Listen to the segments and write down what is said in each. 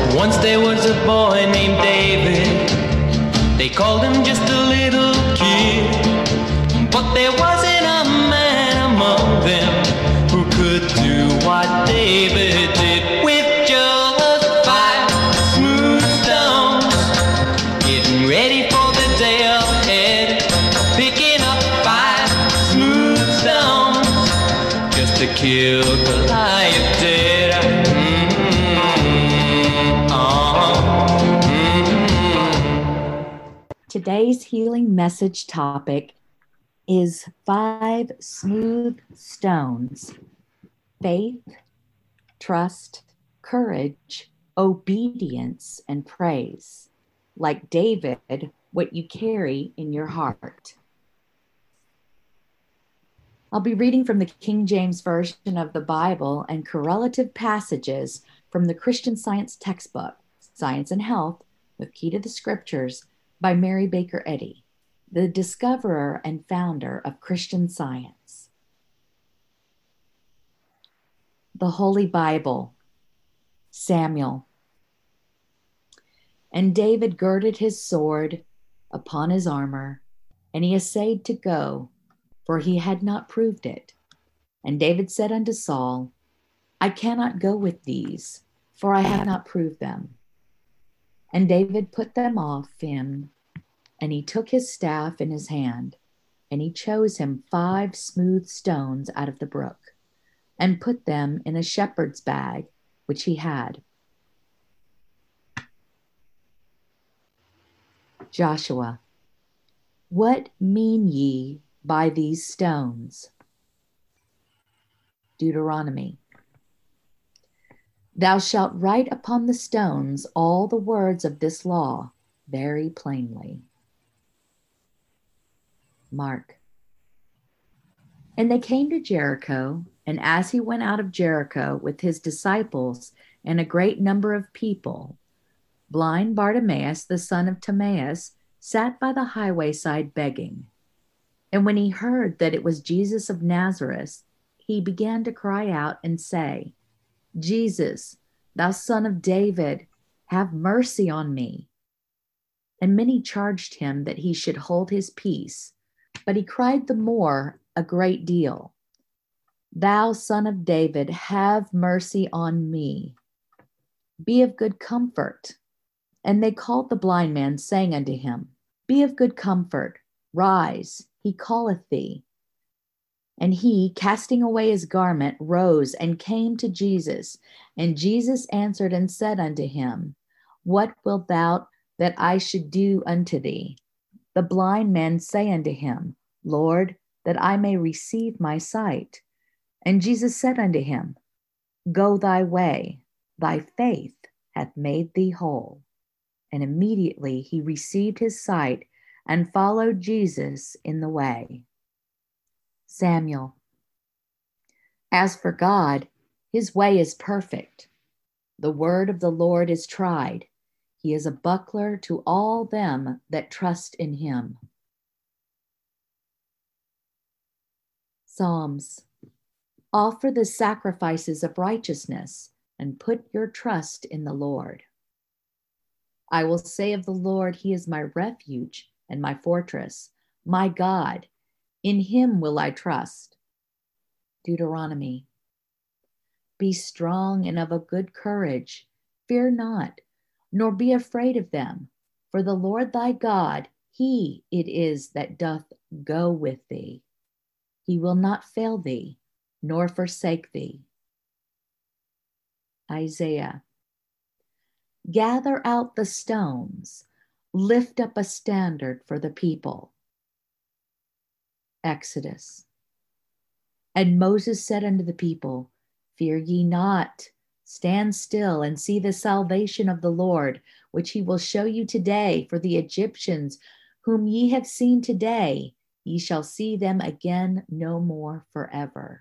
Once there was a boy named David. They called him just a little kid. But there wasn't a man among them who could do what David did. With just 5 smooth stones, getting ready for the day ahead. Picking up 5 smooth stones just to kill Goliath dead. Today's healing message topic is 5 smooth stones: faith, trust, courage, obedience, and praise. Like David, what you carry in your heart. I'll be reading from the King James Version of the Bible and correlative passages from the Christian Science textbook, Science and Health, with Key to the Scriptures, by Mary Baker Eddy, the discoverer and founder of Christian Science. The Holy Bible, Samuel. And David girded his sword upon his armor, and he essayed to go, for he had not proved it. And David said unto Saul, I cannot go with these, for I have not proved them. And David put them off him, and he took his staff in his hand, and he chose him 5 smooth stones out of the brook, and put them in a shepherd's bag which he had. Joshua. What mean ye by these stones? Deuteronomy. Thou shalt write upon the stones all the words of this law very plainly. Mark. And they came to Jericho, and as he went out of Jericho with his disciples and a great number of people, blind Bartimaeus, the son of Timaeus, sat by the highway side begging. And when he heard that it was Jesus of Nazareth, he began to cry out and say, Jesus, thou son of David, have mercy on me. And many charged him that he should hold his peace, but he cried the more a great deal, Thou son of David, have mercy on me. Be of good comfort. And they called the blind man, saying unto him, Be of good comfort, rise, he calleth thee. And he, casting away his garment, rose and came to Jesus. And Jesus answered and said unto him, What wilt thou that I should do unto thee? The blind man say unto him, Lord, that I may receive my sight. And Jesus said unto him, Go thy way, thy faith hath made thee whole. And immediately he received his sight and followed Jesus in the way. Samuel. As for God, his way is perfect. The word of the Lord is tried. He is a buckler to all them that trust in him. Psalms. Offer the sacrifices of righteousness and put your trust in the Lord. I will say of the Lord, he is my refuge and my fortress, my God. In him will I trust. Deuteronomy. Be strong and of a good courage. Fear not, nor be afraid of them. For the Lord thy God, he it is that doth go with thee. He will not fail thee, nor forsake thee. Isaiah. Gather out the stones, lift up a standard for the people. Exodus. And Moses said unto the people, Fear ye not, stand still and see the salvation of the Lord, which he will show you today. For the Egyptians whom ye have seen today, ye shall see them again no more forever.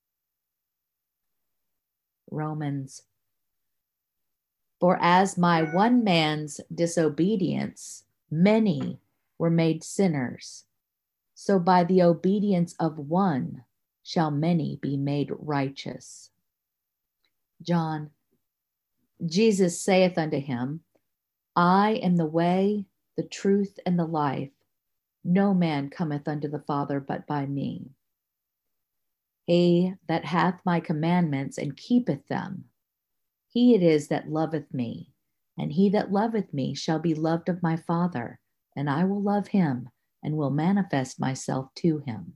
Romans. For as my one man's disobedience, many were made sinners, so by the obedience of one shall many be made righteous. John. Jesus saith unto him, I am the way, the truth, and the life. No man cometh unto the Father but by me. He that hath my commandments and keepeth them, he it is that loveth me, and he that loveth me shall be loved of my Father, and I will love him, and will manifest myself to him.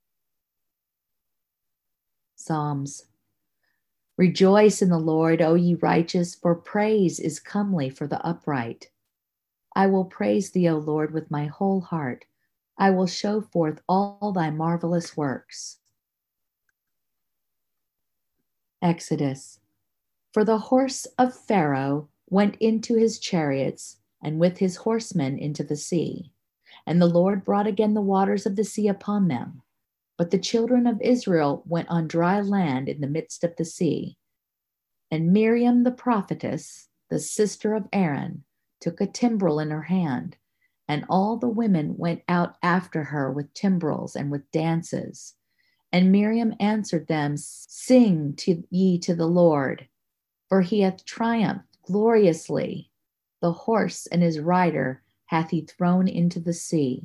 Psalms. Rejoice in the Lord, O ye righteous, for praise is comely for the upright. I will praise thee, O Lord, with my whole heart. I will show forth all thy marvelous works. Exodus. For the horse of Pharaoh went into his chariots, and with his horsemen into the sea. And the Lord brought again the waters of the sea upon them. But the children of Israel went on dry land in the midst of the sea. And Miriam the prophetess, the sister of Aaron, took a timbrel in her hand, and all the women went out after her with timbrels and with dances. And Miriam answered them, Sing ye to the Lord, for he hath triumphed gloriously. The horse and his rider hath he thrown into the sea.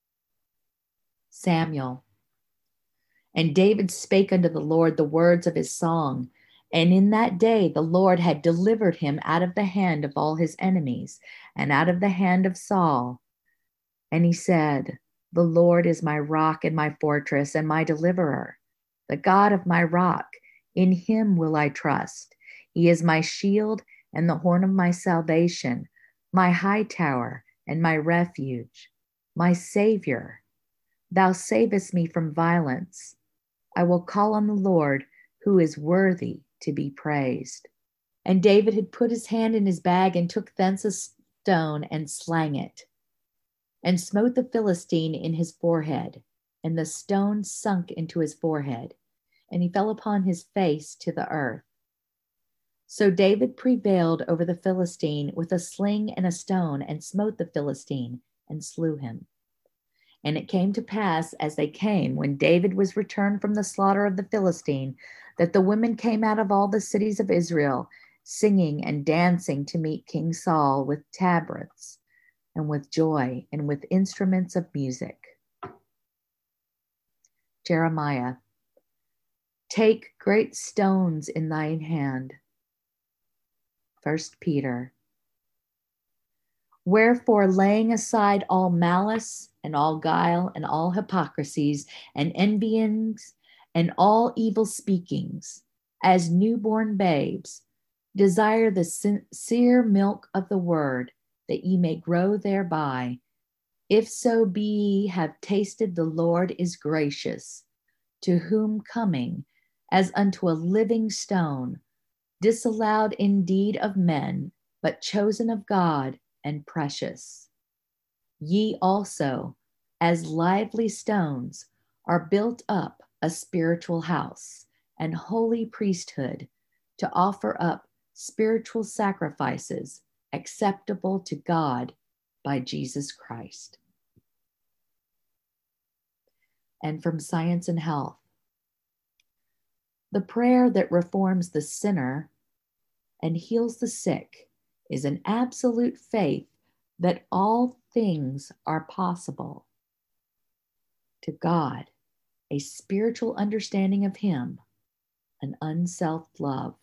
Samuel. And David spake unto the Lord the words of his song. And in that day the Lord had delivered him out of the hand of all his enemies, and out of the hand of Saul. And he said, The Lord is my rock and my fortress and my deliverer, the God of my rock. In him will I trust. He is my shield and the horn of my salvation, my high tower and my refuge, my Savior. Thou savest me from violence. I will call on the Lord, who is worthy to be praised. And David had put his hand in his bag and took thence a stone and slang it, and smote the Philistine in his forehead, and the stone sunk into his forehead, and he fell upon his face to the earth. So David prevailed over the Philistine with a sling and a stone, and smote the Philistine, and slew him. And it came to pass, as they came, when David was returned from the slaughter of the Philistine, that the women came out of all the cities of Israel, singing and dancing to meet King Saul with tabrets, and with joy, and with instruments of music. Jeremiah. Take great stones in thine hand. 1 Peter. Wherefore, laying aside all malice and all guile and all hypocrisies and envyings and all evil speakings, as newborn babes, desire the sincere milk of the word, that ye may grow thereby, if so be ye have tasted the Lord is gracious, to whom coming as unto a living stone, disallowed indeed of men, but chosen of God and precious. Ye also, as lively stones, are built up a spiritual house and holy priesthood, to offer up spiritual sacrifices acceptable to God by Jesus Christ. And from Science and Health. The prayer that reforms the sinner and heals the sick is an absolute faith that all things are possible. To God, a spiritual understanding of Him, an unselfed love.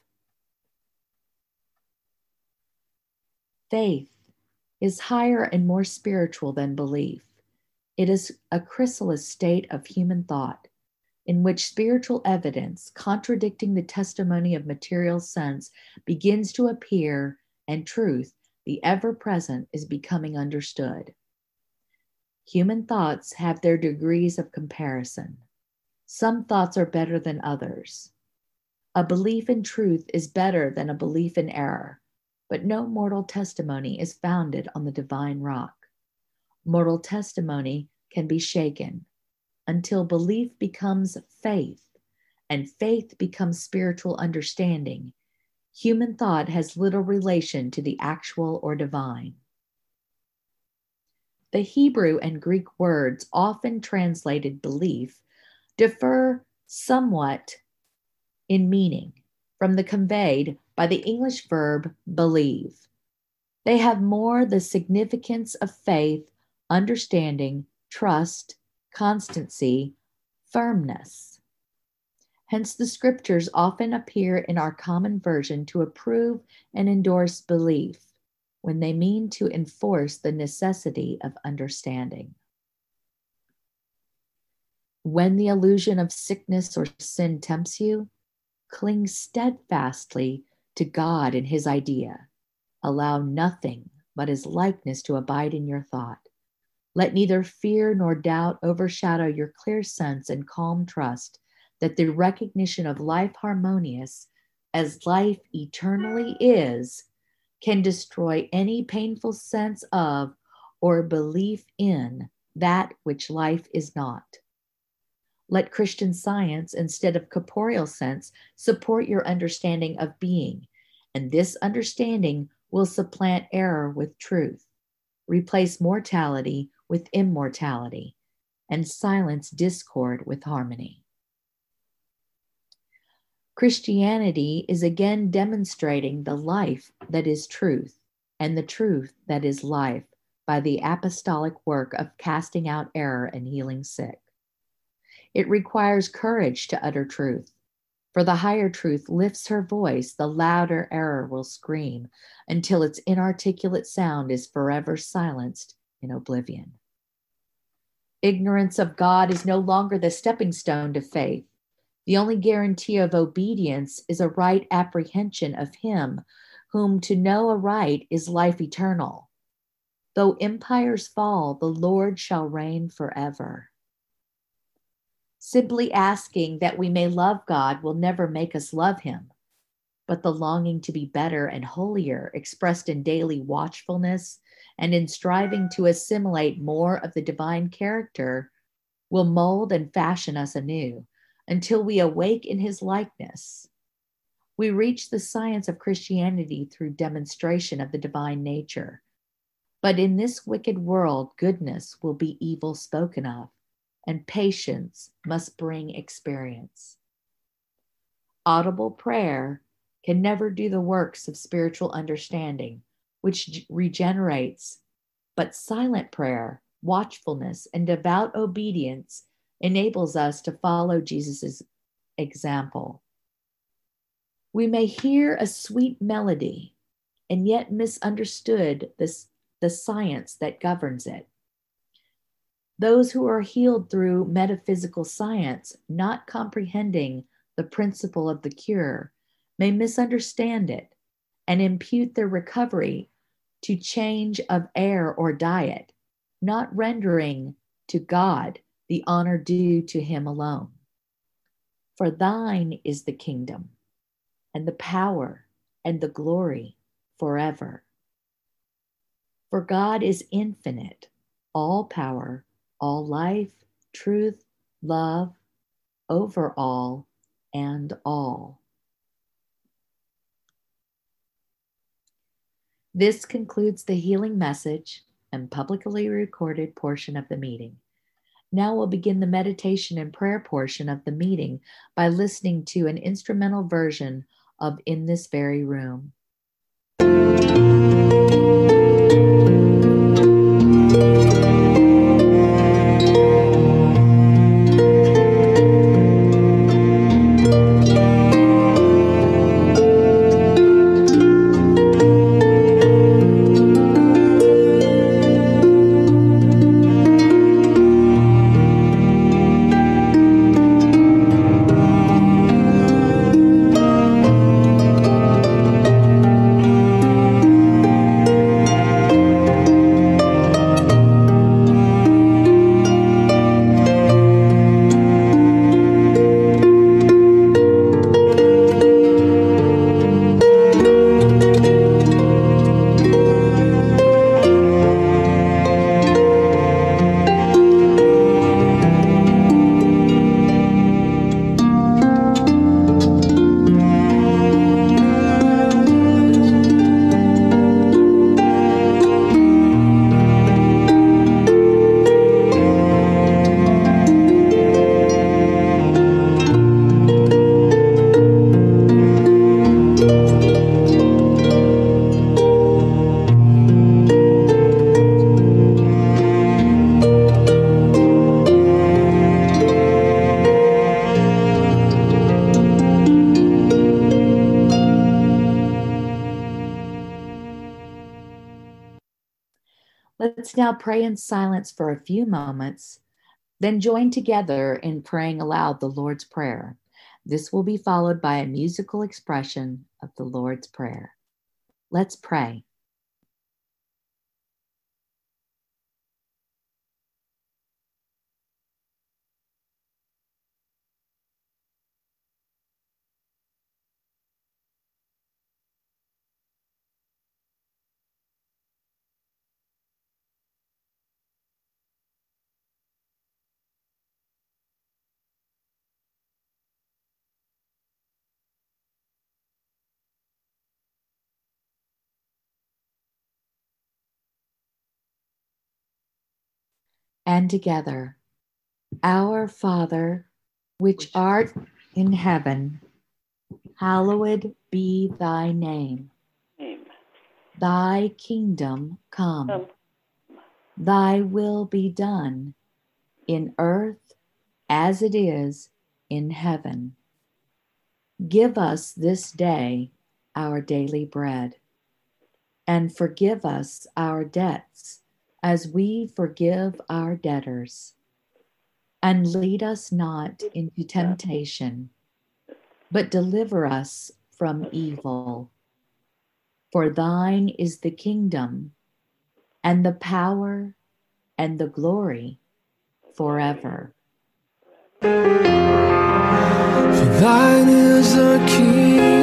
Faith is higher and more spiritual than belief. It is a chrysalis state of human thought, in which spiritual evidence, contradicting the testimony of material sense, begins to appear, and truth, the ever-present, is becoming understood. Human thoughts have their degrees of comparison. Some thoughts are better than others. A belief in truth is better than a belief in error, but no mortal testimony is founded on the divine rock. Mortal testimony can be shaken. Until belief becomes faith, and faith becomes spiritual understanding, human thought has little relation to the actual or divine. The Hebrew and Greek words, often translated belief, differ somewhat in meaning from the conveyed by the English verb believe. They have more the significance of faith, understanding, trust, constancy, firmness. Hence, the scriptures often appear in our common version to approve and endorse belief when they mean to enforce the necessity of understanding. When the illusion of sickness or sin tempts you, cling steadfastly to God and his idea. Allow nothing but his likeness to abide in your thought. Let neither fear nor doubt overshadow your clear sense and calm trust that the recognition of life harmonious as life eternally is can destroy any painful sense of or belief in that which life is not. Let Christian Science, instead of corporeal sense, support your understanding of being, and this understanding will supplant error with truth, replace mortality with immortality, and silence discord with harmony. Christianity is again demonstrating the life that is truth and the truth that is life by the apostolic work of casting out error and healing sick. It requires courage to utter truth. For the higher truth lifts her voice, the louder error will scream until its inarticulate sound is forever silenced in oblivion. Ignorance of God is no longer the stepping stone to faith. The only guarantee of obedience is a right apprehension of him whom to know aright is life eternal. Though empires fall, the Lord shall reign forever. Simply asking that we may love God will never make us love him, but the longing to be better and holier, expressed in daily watchfulness and in striving to assimilate more of the divine character, will mold and fashion us anew until we awake in his likeness. We reach the science of Christianity through demonstration of the divine nature. But in this wicked world, goodness will be evil spoken of, and patience must bring experience. Audible prayer can never do the works of spiritual understanding, which regenerates, but silent prayer, watchfulness, and devout obedience enables us to follow Jesus' example. We may hear a sweet melody and yet misunderstood the science that governs it. Those who are healed through metaphysical science, not comprehending the principle of the cure, may misunderstand it and impute their recovery to change of air or diet, not rendering to God the honor due to him alone. For thine is the kingdom and the power and the glory forever. For God is infinite, all power, all life, truth, love, over all and all. This concludes the healing message and publicly recorded portion of the meeting. Now we'll begin the meditation and prayer portion of the meeting by listening to an instrumental version of In This Very Room. Let's now pray in silence for a few moments, then join together in praying aloud the Lord's Prayer. This will be followed by a musical expression of the Lord's Prayer. Let's pray. And together, Our Father, which art in heaven, hallowed be thy name. Thy kingdom come, thy will be done in earth as it is in heaven. Give us this day our daily bread, and forgive us our debts as we forgive our debtors. And lead us not into temptation, but deliver us from evil. For thine is the kingdom, and the power, and the glory forever. For thine is the kingdom.